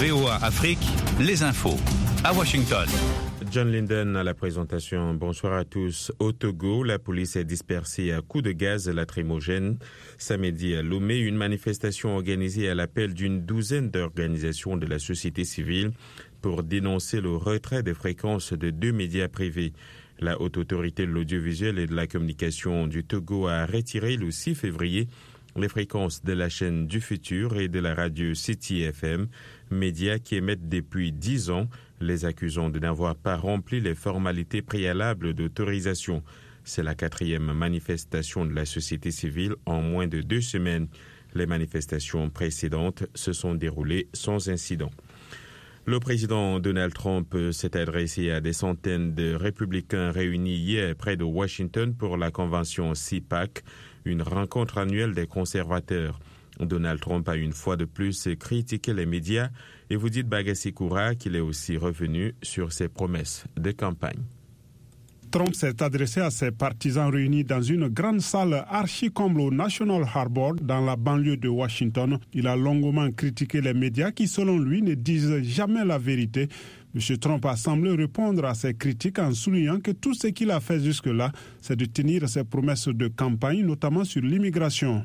VOA Afrique, les infos. À Washington. John Linden à la présentation. Bonsoir à tous. Au Togo, la police est dispersée à coups de gaz lacrymogène. Samedi à Lomé, une manifestation organisée à l'appel d'une douzaine d'organisations de la société civile pour dénoncer le retrait des fréquences de 2 médias privés. La Haute Autorité de l'audiovisuel et de la communication du Togo a retiré le 6 février les fréquences de la chaîne du Futur et de la radio City FM, médias qui émettent depuis 10 ans, les accusant de n'avoir pas rempli les formalités préalables d'autorisation. C'est la 4e manifestation de la société civile en moins de 2 semaines. Les manifestations précédentes se sont déroulées sans incident. Le président Donald Trump s'est adressé à des centaines de républicains réunis hier près de Washington pour la convention CPAC, une rencontre annuelle des conservateurs. Donald Trump a une fois de plus critiqué les médias et vous dites Bagassi Koura qu'il est aussi revenu sur ses promesses de campagne. Trump s'est adressé à ses partisans réunis dans une grande salle archi-comble au National Harbor dans la banlieue de Washington. Il a longuement critiqué les médias qui, selon lui, ne disent jamais la vérité. M. Trump a semblé répondre à ces critiques en soulignant que tout ce qu'il a fait jusque-là, c'est de tenir ses promesses de campagne, notamment sur l'immigration.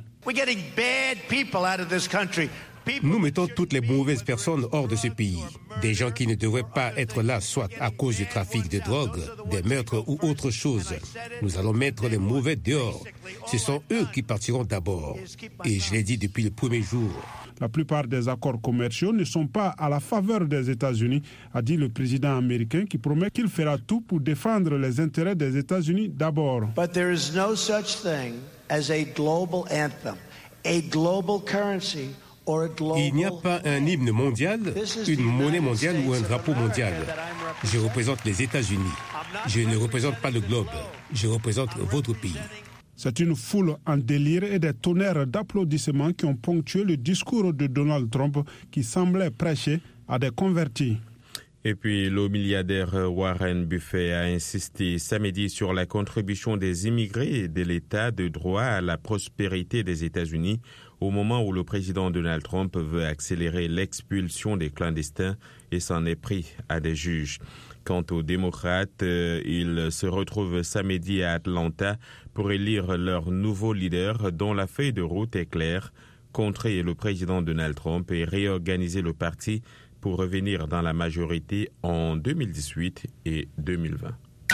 Nous mettons toutes les mauvaises personnes hors de ce pays. Des gens qui ne devraient pas être là, soit à cause du trafic de drogue, des meurtres ou autre chose. Nous allons mettre les mauvais dehors. Ce sont eux qui partiront d'abord. Et je l'ai dit depuis le premier jour. La plupart des accords commerciaux ne sont pas à la faveur des États-Unis, a dit le président américain qui promet qu'il fera tout pour défendre les intérêts des États-Unis d'abord. But there is no such thing as a global anthem, a global currency. Il n'y a pas un hymne mondial, une monnaie mondiale ou un drapeau mondial. Je représente les États-Unis. Je ne représente pas le globe. Je représente votre pays. C'est une foule en délire et des tonnerres d'applaudissements qui ont ponctué le discours de Donald Trump qui semblait prêcher à des convertis. Et puis, le milliardaire Warren Buffett a insisté samedi sur la contribution des immigrés de l'État de droit à la prospérité des États-Unis au moment où le président Donald Trump veut accélérer l'expulsion des clandestins et s'en est pris à des juges. Quant aux démocrates, ils se retrouvent samedi à Atlanta pour élire leur nouveau leader dont la feuille de route est claire, contrer le président Donald Trump et réorganiser le parti pour revenir dans la majorité en 2018 et 2020.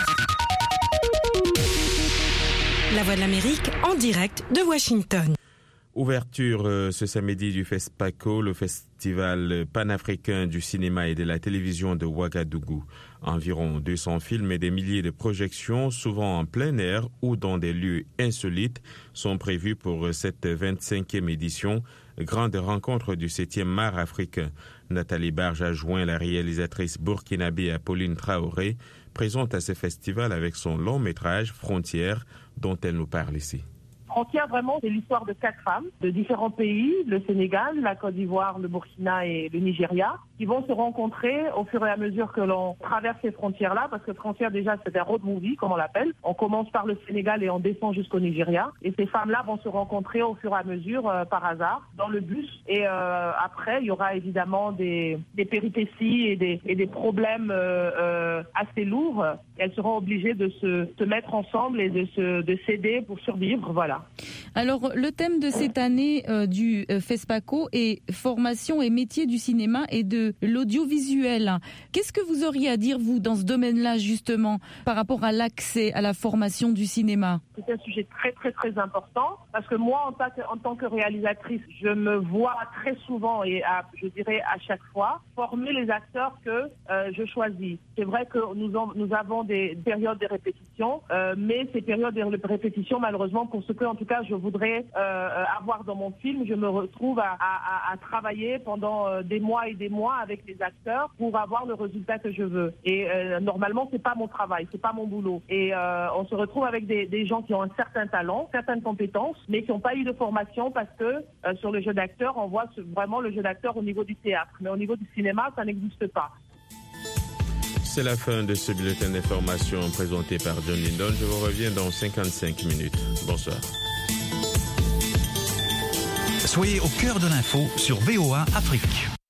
La Voix de l'Amérique en direct de Washington. Ouverture ce samedi du FESPACO, le festival panafricain du cinéma et de la télévision de Ouagadougou. Environ 200 films et des milliers de projections, souvent en plein air ou dans des lieux insolites, sont prévus pour cette 25e édition, grande rencontre du 7e art africain. Nathalie Barge a joint la réalisatrice burkinabé Apolline Traoré, présente à ce festival avec son long métrage Frontières, dont elle nous parle ici. Frontières, vraiment, c'est l'histoire de 4 femmes de différents pays, le Sénégal, la Côte d'Ivoire, le Burkina et le Nigeria, qui vont se rencontrer au fur et à mesure que l'on traverse ces frontières-là, parce que frontières, déjà, c'est un road movie, comme on l'appelle. On commence par le Sénégal et on descend jusqu'au Nigeria. Et ces femmes-là vont se rencontrer au fur et à mesure, par hasard, dans le bus. Et après, il y aura évidemment des péripéties et des problèmes assez lourds. Et elles seront obligées de se mettre ensemble et de s'aider pour survivre, voilà. Alors, le thème de cette année du FESPACO est formation et métier du cinéma et de l'audiovisuel. Qu'est-ce que vous auriez à dire, vous, dans ce domaine-là, justement, par rapport à l'accès à la formation du cinéma? C'est un sujet très, très, très important parce que moi, en tant que réalisatrice, je me vois très souvent et je dirais à chaque fois former les acteurs que je choisis. C'est vrai que nous avons des périodes de répétition, mais ces périodes de répétition, malheureusement, pour ce que, en tout cas, je voudrais avoir dans mon film, je me retrouve à travailler pendant des mois et des mois avec les acteurs pour avoir le résultat que je veux. Et normalement, c'est pas mon travail, c'est pas mon boulot. Et on se retrouve avec des gens qui ont un certain talent, certaines compétences, mais qui n'ont pas eu de formation parce que sur le jeu d'acteur, on voit vraiment le jeu d'acteur au niveau du théâtre. Mais au niveau du cinéma, ça n'existe pas. C'est la fin de ce bulletin d'information présenté par John Linden. Je vous reviens dans 55 minutes. Bonsoir. Soyez au cœur de l'info sur VOA Afrique.